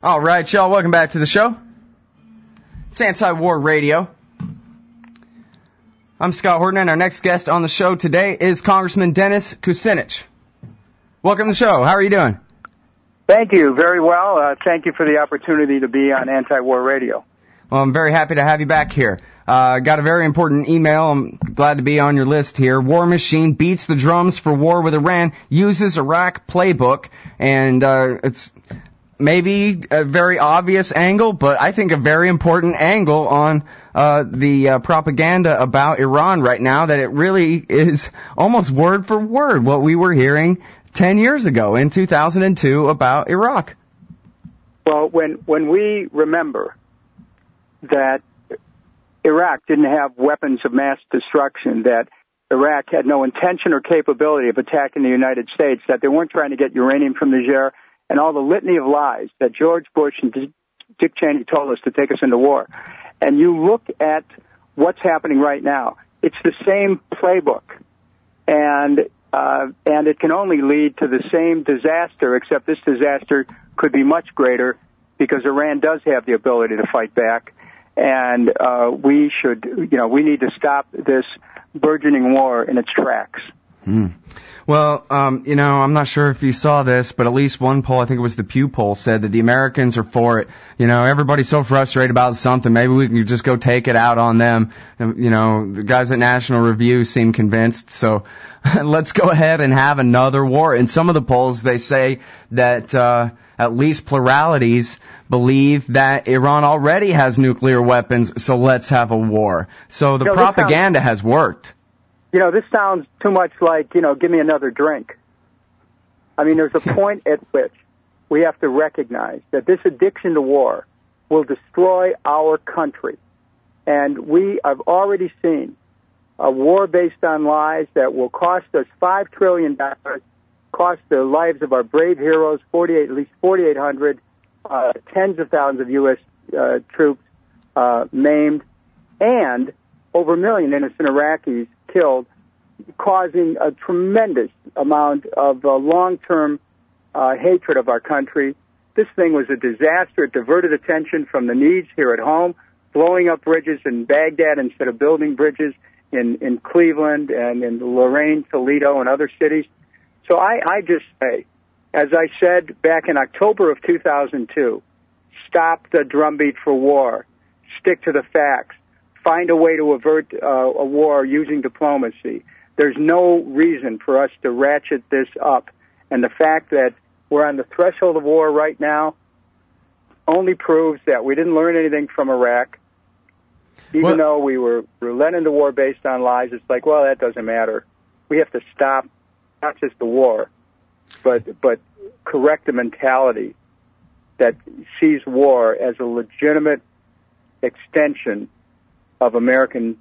All right, y'all, welcome back to the show. It's Anti-War Radio. I'm Scott Horton, and our next guest on the show today is Congressman Dennis Kucinich. Welcome to the show. How are you doing? Thank you. Very well. Thank you for the opportunity to be on Anti-War Radio. Well, I'm very happy to have you back here. Got a very important email. I'm glad to be on your list here. War Machine beats the drums for war with Iran, uses Iraq playbook, and it's maybe a very obvious angle, but I think a very important angle on the propaganda about Iran right now, that it really is almost word for word what we were hearing 10 years ago in 2002 about Iraq. Well, when we remember that Iraq didn't have weapons of mass destruction, that Iraq had no intention or capability of attacking the United States, that they weren't trying to get uranium from Niger, and all the litany of lies that George Bush and Dick Cheney told us to take us into war. And you look at what's happening right now, it's the same playbook. And it can only lead to the same disaster, except this disaster could be much greater because Iran does have the ability to fight back. And we need to stop this burgeoning war in its tracks. Well, I'm not sure if you saw this, but at least one poll, I think it was the Pew poll, said that the Americans are for it. Everybody's so frustrated about something, maybe we can just go take it out on them. And, the guys at National Review seem convinced, so let's go ahead and have another war. In some of the polls, they say that at least pluralities believe that Iran already has nuclear weapons, so let's have a war. So the propaganda has worked. This sounds too much like, give me another drink. I mean, there's a point at which we have to recognize that this addiction to war will destroy our country. And we have already seen a war based on lies that will cost us $5 trillion, cost the lives of our brave heroes, at least 4,800, tens of thousands of U.S. Troops maimed, and over a million innocent Iraqis killed, causing a tremendous amount of long-term hatred of our country. This thing was a disaster. It diverted attention from the needs here at home, blowing up bridges in Baghdad instead of building bridges in Cleveland and in Lorraine, Toledo, and other cities. So I just say, as I said back in October of 2002, stop the drumbeat for war. Stick to the facts. Find a way to avert a war using diplomacy. There's no reason for us to ratchet this up. And the fact that we're on the threshold of war right now only proves that we didn't learn anything from Iraq. Even though we were led into war based on lies, it's like, well, that doesn't matter. We have to stop not just the war, but correct the mentality that sees war as a legitimate extension of American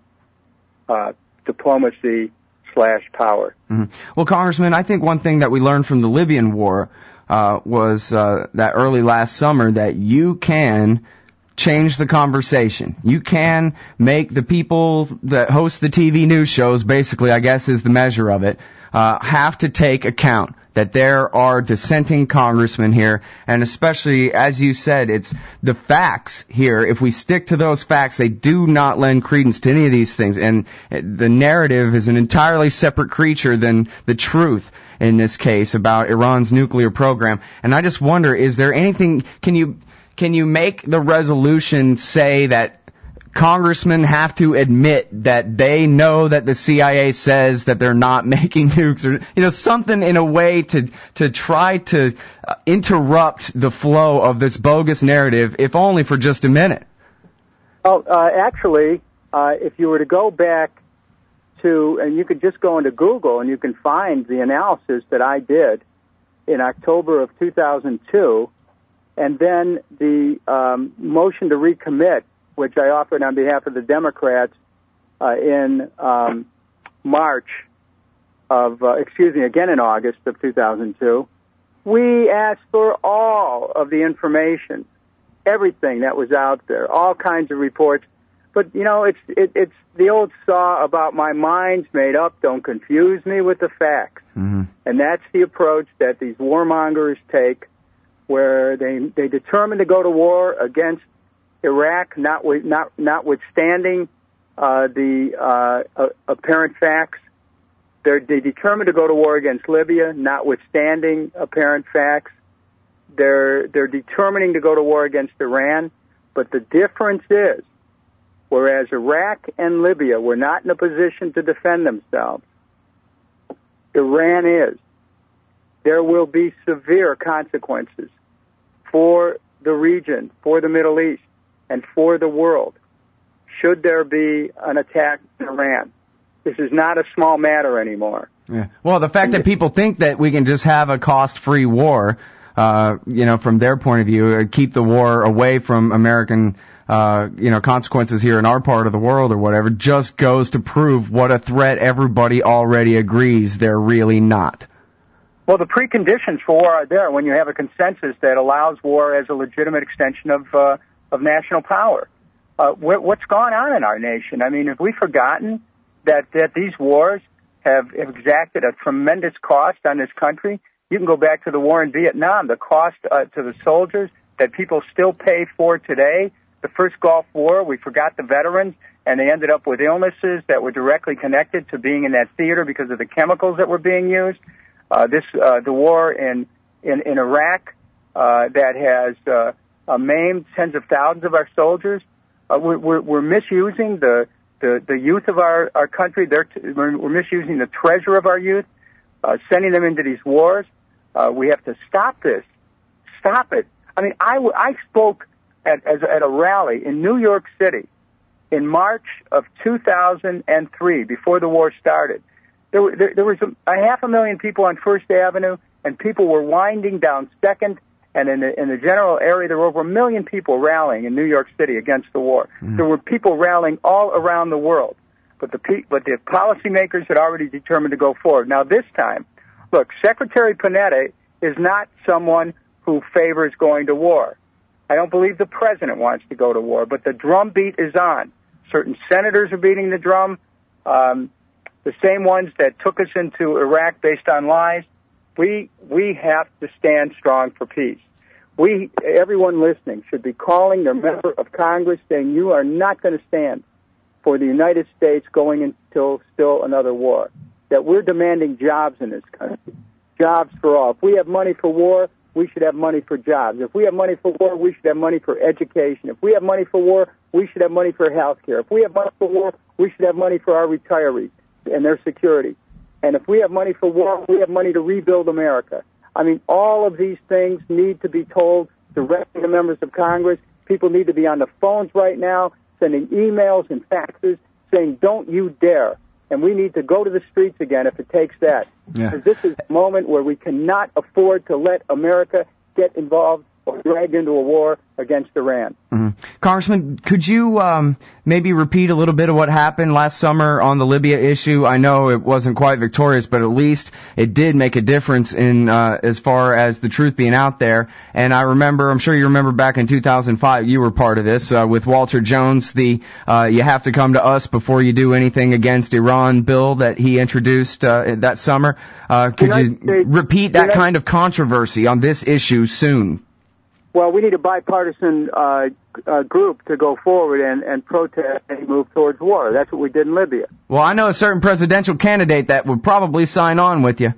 diplomacy/power. Mm-hmm. Well, Congressman, I think one thing that we learned from the Libyan war was that early last summer that you can change the conversation. You can make the people that host the TV news shows, basically, I guess is the measure of it, have to take account that there are dissenting congressmen here, and especially, as you said, it's the facts here. If we stick to those facts, they do not lend credence to any of these things, and the narrative is an entirely separate creature than the truth in this case about Iran's nuclear program. And I just wonder, is there anything, can you make the resolution say that congressmen have to admit that they know that the CIA says that they're not making nukes, or something in a way to try to interrupt the flow of this bogus narrative, if only for just a minute? Well, actually, if you were to go back to, and you could just go into Google and you can find the analysis that I did in October of 2002, and then the motion to recommit, which I offered on behalf of the Democrats in March of, again in August of 2002, we asked for all of the information, everything that was out there, all kinds of reports. But, it's the old saw about my mind's made up, don't confuse me with the facts. Mm-hmm. And that's the approach that these warmongers take. where they determined to go to war against Iraq, notwithstanding the apparent facts. They determined to go to war against Libya, notwithstanding apparent facts. They're determining to go to war against Iran, but the difference is, whereas Iraq and Libya were not in a position to defend themselves, Iran is. There will be severe consequences for the region, for the Middle East, and for the world, should there be an attack in Iran. This is not a small matter anymore. Yeah. Well, the fact that people think that we can just have a cost-free war, from their point of view, keep the war away from American, consequences here in our part of the world or whatever, just goes to prove what a threat everybody already agrees they're really not. Well, the preconditions for war are there when you have a consensus that allows war as a legitimate extension of national power. What's gone on in our nation? I mean, have we forgotten that these wars have exacted a tremendous cost on this country? You can go back to the war in Vietnam, the cost to the soldiers that people still pay for today. The first Gulf War, we forgot the veterans, and they ended up with illnesses that were directly connected to being in that theater because of the chemicals that were being used. The war in Iraq that has maimed tens of thousands of our soldiers. We're misusing the youth of our country. We're misusing the treasure of our youth, sending them into these wars. We have to stop this. Stop it. I mean, I spoke at a rally in New York City in March of 2003, before the war started. There was a 500,000 people on First Avenue, and people were winding down Second, and in the general area, there were over 1 million people rallying in New York City against the war. Mm. There were people rallying all around the world, but the policymakers had already determined to go forward. Now this time, look, Secretary Panetta is not someone who favors going to war. I don't believe the president wants to go to war, but the drumbeat is on. Certain senators are beating the drum. The same ones that took us into Iraq based on lies. We have to stand strong for peace. Everyone listening should be calling their member of Congress saying you are not going to stand for the United States going into still another war. That we're demanding jobs in this country. Jobs for all. If we have money for war, we should have money for jobs. If we have money for war, we should have money for education. If we have money for war, we should have money for health care. If we have money for war, we should have money for our retirees and their security. And if we have money for war, we have money to rebuild America. I mean, all of these things need to be told directly to members of Congress. People need to be on the phones right now, sending emails and faxes saying, don't you dare. And we need to go to the streets again if it takes that. Yeah. Because this is a moment where we cannot afford to let America get involved or dragged into a war against Iran. Mm-hmm. Congressman, could you maybe repeat a little bit of what happened last summer on the Libya issue? I know it wasn't quite victorious, but at least it did make a difference in as far as the truth being out there. And I'm sure you remember back in 2005, you were part of this, with Walter Jones, the you have to come to us before you do anything against Iran bill that he introduced that summer. Could you repeat that kind of controversy on this issue soon? Well, we need a bipartisan group to go forward and protest any move towards war. That's what we did in Libya. Well, I know a certain presidential candidate that would probably sign on with you.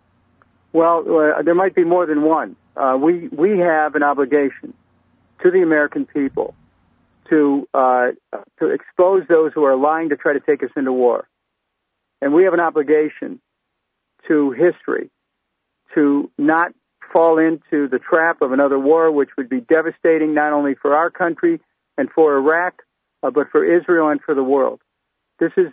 Well, there might be more than one. We have an obligation to the American people to expose those who are lying to try to take us into war. And we have an obligation to history to not fall into the trap of another war, which would be devastating not only for our country and for Iraq, but for Israel and for the world. This is,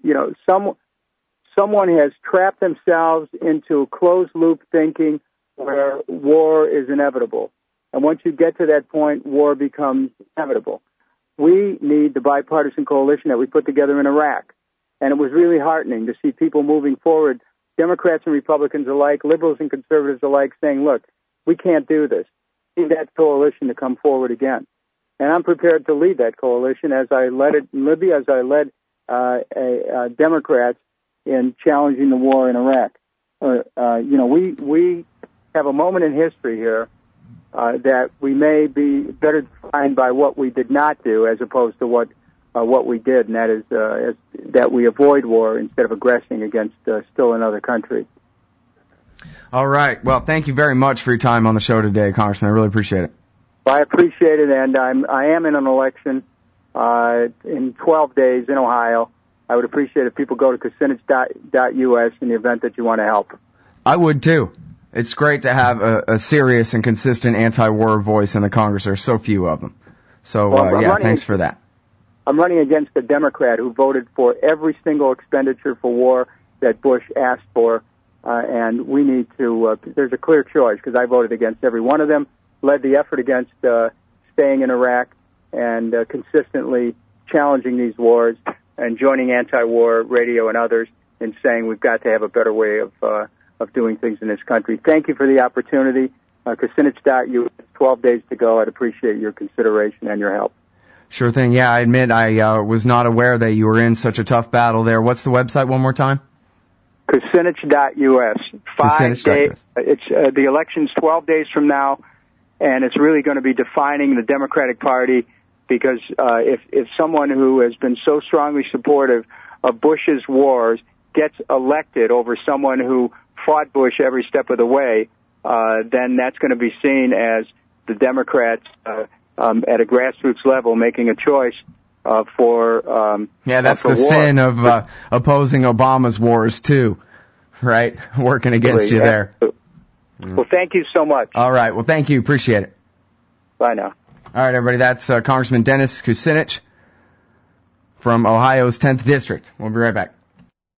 someone has trapped themselves into closed-loop thinking where war is inevitable. And once you get to that point, war becomes inevitable. We need the bipartisan coalition that we put together in Iraq. And it was really heartening to see people moving forward, Democrats and Republicans alike, liberals and conservatives alike, saying, look, we can't do this. We need that coalition to come forward again. And I'm prepared to lead that coalition as I led it in Libya, as I led Democrats in challenging the war in Iraq. We have a moment in history here that we may be better defined by what we did not do as opposed to what we did, and that is that we avoid war instead of aggressing against still another country. All right. Well, thank you very much for your time on the show today, Congressman. I really appreciate it. Well, I appreciate it, and I am in an election in 12 days in Ohio. I would appreciate if people go to Kucinich.us in the event that you want to help. I would too. It's great to have a serious and consistent anti-war voice in the Congress. There's so few of them. So, thanks for that. I'm running against a Democrat who voted for every single expenditure for war that Bush asked for, and we need to, there's a clear choice, because I voted against every one of them, led the effort against staying in Iraq, and consistently challenging these wars, and joining anti-war radio and others in saying we've got to have a better way of doing things in this country. Thank you for the opportunity. Kucinich.us, 12 days to go. I'd appreciate your consideration and your help. Sure thing. Yeah, I admit I was not aware that you were in such a tough battle there. What's the website one more time? Kucinich.us. 5 days. It's the election's 12 days from now, and it's really going to be defining the Democratic Party, because if someone who has been so strongly supportive of Bush's wars gets elected over someone who fought Bush every step of the way, then that's going to be seen as the Democrats at a grassroots level making a choice for that's for the war. sin of opposing Obama's wars too, right? Working against you there. Well, thank you so much. All right. Well, thank you. Appreciate it. Bye now. All right, everybody. That's Congressman Dennis Kucinich from Ohio's 10th District. We'll be right back.